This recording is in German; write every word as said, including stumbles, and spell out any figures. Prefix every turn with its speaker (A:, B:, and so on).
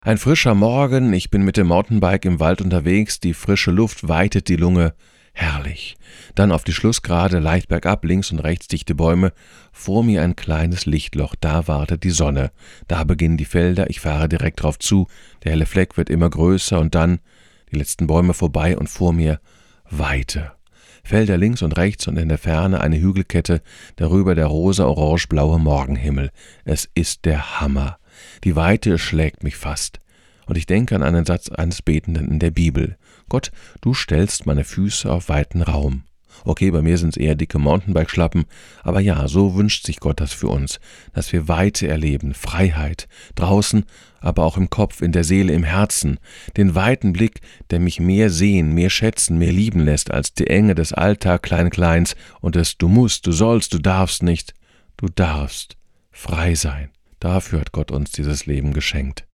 A: Ein frischer Morgen, ich bin mit dem Mountainbike im Wald unterwegs, die frische Luft weitet die Lunge. Herrlich. Dann auf die Schlussgrade, leicht bergab, links und rechts dichte Bäume, vor mir ein kleines Lichtloch, da wartet die Sonne. Da beginnen die Felder, ich fahre direkt drauf zu, der helle Fleck wird immer größer und dann die letzten Bäume vorbei und vor mir Weite. Felder links und rechts und in der Ferne eine Hügelkette, darüber der rosa-orange-blaue Morgenhimmel. Es ist der Hammer. Die Weite schlägt mich fast. Und ich denke an einen Satz eines Betenden in der Bibel. Gott, du stellst meine Füße auf weiten Raum. Okay, bei mir sind es eher dicke Mountainbike-Schlappen, aber ja, so wünscht sich Gott das für uns, dass wir Weite erleben, Freiheit, draußen, aber auch im Kopf, in der Seele, im Herzen, den weiten Blick, der mich mehr sehen, mehr schätzen, mehr lieben lässt, als die Enge des Alltag Klein-Kleins und des Du musst, du sollst, du darfst nicht. Du darfst frei sein. Dafür hat Gott uns dieses Leben geschenkt.